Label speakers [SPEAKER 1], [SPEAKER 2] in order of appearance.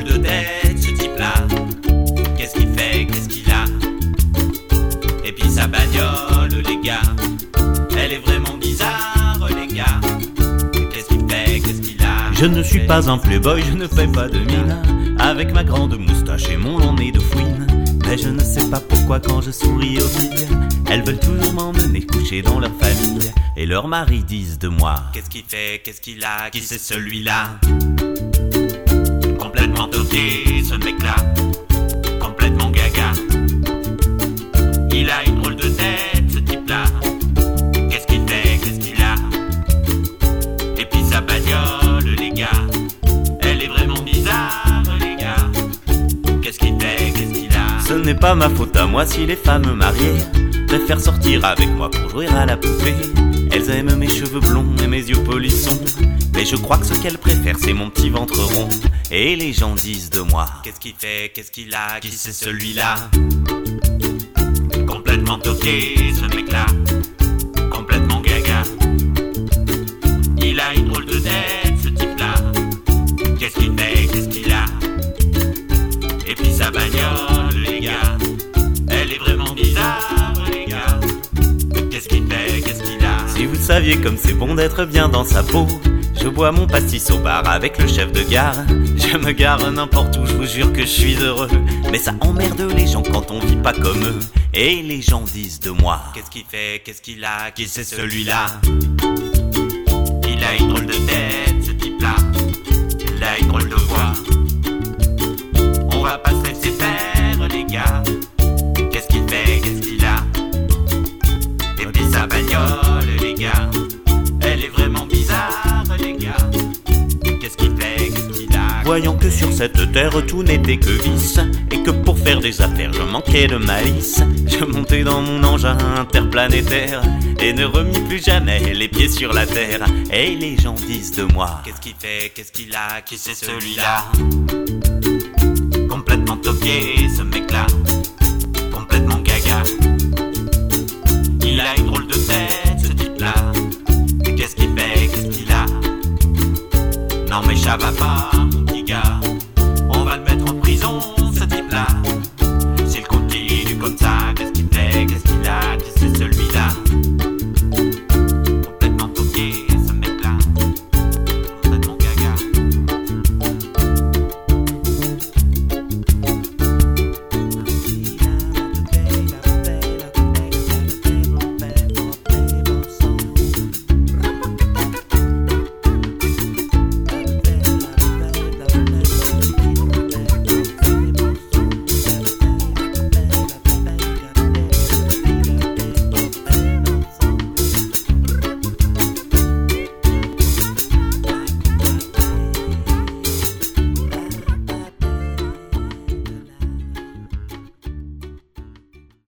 [SPEAKER 1] drôle de tête ce type-là. Qu'est-ce qu'il fait, qu'est-ce qu'il a? Et puis sa bagnole, les gars, elle est vraiment bizarre, les gars. Qu'est-ce qu'il fait, qu'est-ce qu'il a?
[SPEAKER 2] Je ne suis pas un playboy, je ne fais pas de mine, avec ma grande moustache et mon long nez de fouine. Mais je ne sais pas pourquoi quand je souris aux filles, elles veulent toujours m'emmener coucher dans leur famille. Et leurs maris disent de moi:
[SPEAKER 1] qu'est-ce qu'il fait, qu'est-ce qu'il a? Qui c'est celui-là? Complètement toqué ce mec-là, complètement gaga. Il a une drôle de tête ce type-là. Qu'est-ce qu'il fait, qu'est-ce qu'il a? Et puis sa bagnole, les gars, elle est vraiment bizarre, les gars. Qu'est-ce qu'il fait, qu'est-ce qu'il a?
[SPEAKER 2] Ce n'est pas ma faute à moi si les femmes mariées préfèrent sortir avec moi pour jouer à la poupée. Elles aiment mes cheveux blonds et mes yeux polissons, mais je crois que ce qu'elles préfèrent c'est mon petit ventre rond. Et les gens disent de moi:
[SPEAKER 1] qu'est-ce qu'il fait, qu'est-ce qu'il a? Qui c'est celui-là? Complètement toqué ce mec-là, complètement gaga. Il a une drôle de tête ce type-là. Qu'est-ce qu'il fait, qu'est-ce qu'il a? Et puis sa bagnole, les gars, elle est vraiment bizarre, les gars. Qu'est-ce qu'il fait, qu'est-ce qu'il a?
[SPEAKER 2] Si vous saviez comme c'est bon d'être bien dans sa peau. Je bois mon pastis au bar avec le chef de gare. Je me gare n'importe où, je vous jure que je suis heureux. Mais ça emmerde les gens quand on vit pas comme eux. Et les gens disent de moi:
[SPEAKER 1] qu'est-ce qu'il fait, qu'est-ce qu'il a? Qui c'est celui-là? Il a une drôle de tête ce type-là. Il a une drôle de voix. On va pas se laisser faire, les gars. Qu'est-ce qu'il fait, qu'est-ce qu'il a? Et puis sa bagnole, les gars, elle est vraiment bizarre, les gars. Qu'est-ce qu'il fait, qu'est-ce qu'il a?
[SPEAKER 2] Voyant que sur cette terre tout n'était que vice, et que pour faire des affaires je manquais de malice, je montais dans mon engin interplanétaire et ne remis plus jamais les pieds sur la terre. Et les gens disent de moi:
[SPEAKER 1] qu'est-ce qu'il fait, qu'est-ce qu'il a? Qui c'est celui-là? Complètement toqué ce mec-là, complètement gaga. Il a une drôle de tête ce type-là. Qu'est-ce qu'il fait, qu'est-ce qu'il a? Non mais ça va pas, mon petit